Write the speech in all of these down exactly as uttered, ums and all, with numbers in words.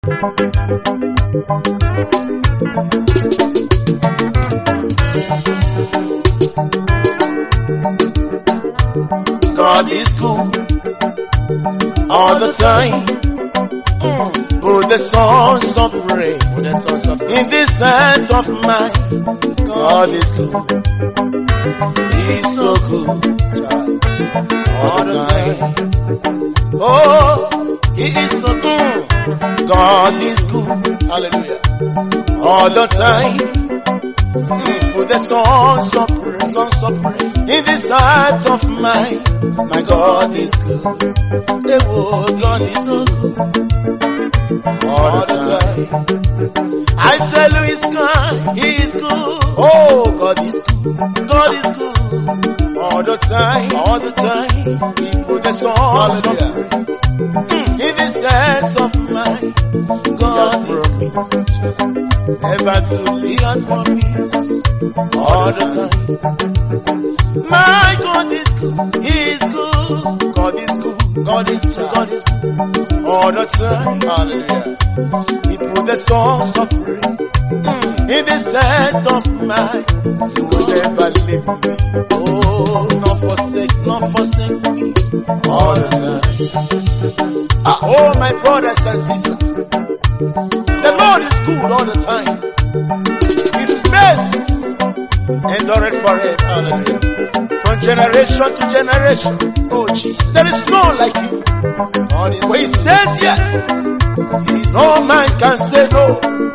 God is good all the time. Mm. Put the songs of praise in this heart of mine. God is good. He's so good all the time. Oh, He is so good. God is good. Hallelujah. All the time. Mm. Put the songs of praise, songs of praise in this heart of mine. My God is good. Oh, God is so good all the time. I tell you He's kind, He is good. Oh, God is good, God is good all the time, all the time. He put the songs of praise in this heart of mine. God is good, never to leave and promise all the time. My God is good, He is good. God is good, God is good, God is good all the time. Hallelujah. He put the songs of praise in the set of mine. You will never leave me. Oh, not forsake, not forsake me all the time. Ah, oh, my brothers and sisters, the Lord is good all the time. His best endureth forever. Hallelujah. From generation to generation. Oh Jesus, there is none like you. When He says yes, no man can say no.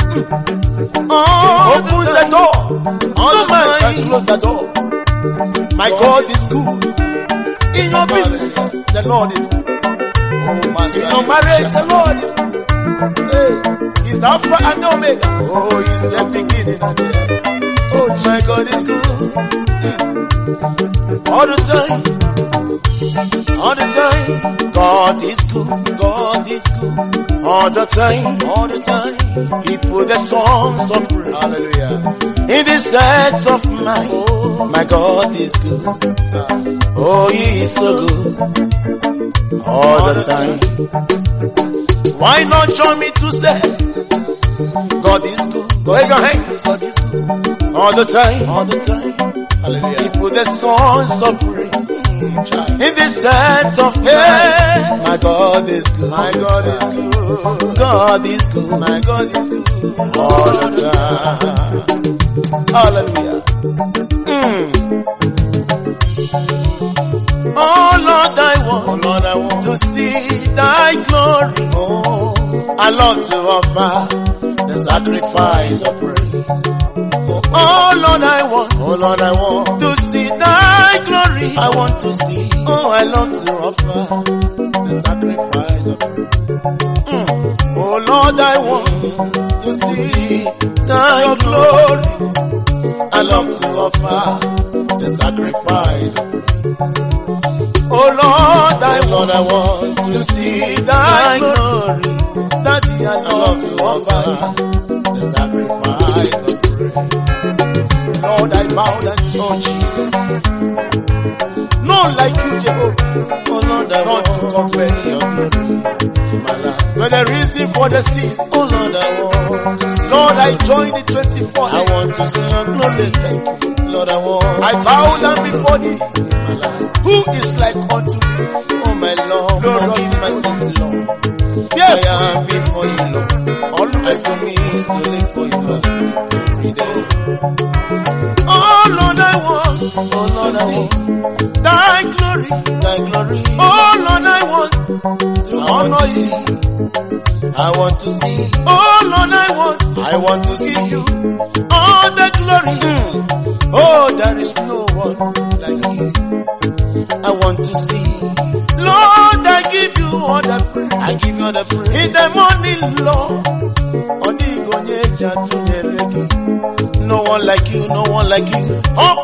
Oh, opens the door. No man can close the door. My God is good. In your business, the Lord is good. In your marriage, the Lord is good. Hey, He's Alpha and Omega. Oh, He's the beginning and the end. Oh, my God is good. All the time. All the time. God is good. God is good. All the time. All the time. He put the songs of praise. Hallelujah. In the set of mine. Oh, my God is good. Oh, He is so good. All the time. Why not join me to say God is good? Go ahead, your hands. God is good. All the time. All the time. Hallelujah. He put the songs of praise in the set of mine. My God is good. My God is good. God is good. My God is good. All the time. Hallelujah. Mm. Oh Lord, I want, oh Lord, I want to see Thy glory. Oh, I love to offer the sacrifice of praise. Oh Lord, I want, oh Lord, I want to see Thy glory. I want to see, oh, I love to offer the sacrifice of praise. Mm. Oh Lord, I want to see Thy glory. I love to offer the sacrifice of praise. Oh Lord, I Lord, I want to see Thy glory. Daddy, I love to offer the sacrifice of praise. Lord, I bow down to oh, Jesus. None like you, Jehovah. Oh Lord, I want to compare your glory in my life. When the reason for the seas, oh Lord, I want to see. Lord, I join the twenty-four. I want to see your glory. Thank you. Lord, I want. I bow down before thee in my life. Who is like unto thee? Oh my Lord, glorious mercy, Lord. Yes, I am before you, Lord. All I for me is to live for you, Lord, every day. Oh Lord, I want, oh Lord, I want Thy glory, Thy glory. Oh Lord, I want to honor you. I want to see. Oh Lord, I want, I want to see you. All the glory. Mm. Oh, there is no one like you. I want to see. Lord, I give you all the praise. I give you all the praise. In the morning, Lord. No one like you, no one like you. Oh,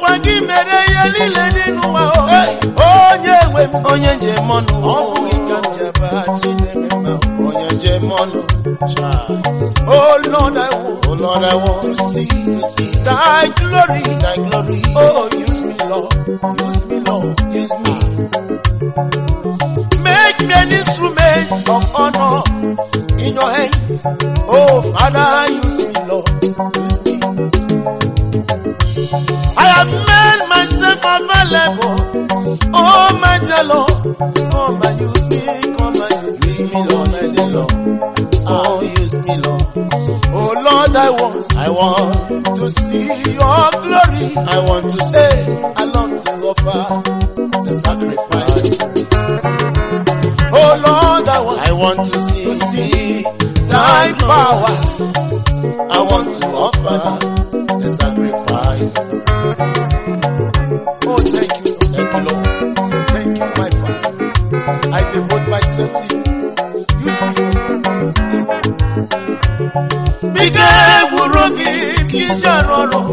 Lord, I want, oh Lord, I want to see, to see Thy glory, Thy glory. Oh, use me, Lord, use me, Lord, use me. Make me an instrument of honor in your hands. Oh, Father, use me, Lord. I have made myself available. Oh, my dear Lord, come and use me, come and use me, Lord, my dear Lord. Oh, use me, Lord. Oh, Lord, I want, I want to see your glory. I want to say, I love to offer the sacrifice. Oh, Lord, I want, I want to see, to see thy power. I want to offer the sacrifice. Oh, thank you, thank you, Lord. Thank you, my Father. I devote myself to you. Use me, Lord. Mike burobi kijaroro.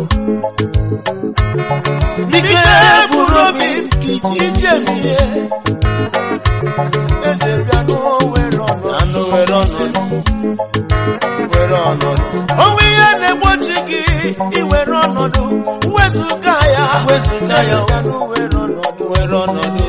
Mike burobi kijemiye. Ezebiano werono, ano werono, werono. Owi ene mochigi iwerono do. Wezugaya, wezugaya, ano werono, werono do.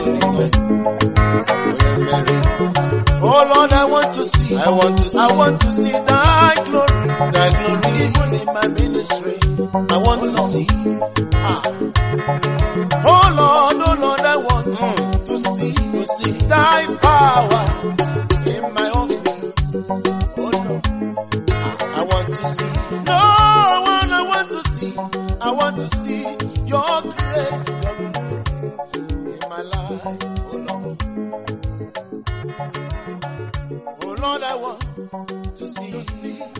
Oh Lord, I want to see, I want to see, I want to see thy glory, thy glory, even in my ministry. I want to see. Ah. Oh Lord, oh Lord, I want mm. to see, to see thy power in my office. Oh no, ah. I want to see. No, I want, I want to see. I want to see your grace, your grace in my life. Oh Lord. Oh Lord, I want to see, to see